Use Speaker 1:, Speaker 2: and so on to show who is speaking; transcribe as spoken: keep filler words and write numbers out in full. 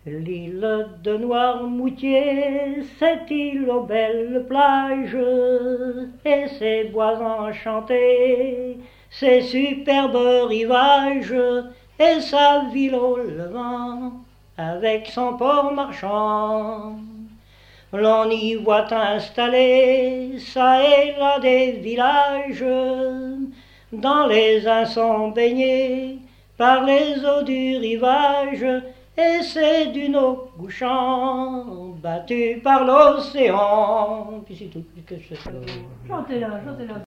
Speaker 1: L'île de Noirmoutier, cette île aux belles plages, et ses bois enchantés, ses superbes rivages, et sa ville au levant, avec son port marchand. L'on y voit installer, ça et là, des villages, dans les uns sont baignés par les eaux du rivage, et c'est d'une eau couchant, battue par l'océan. Puis c'est tout.
Speaker 2: Chantez-la, chantez-la.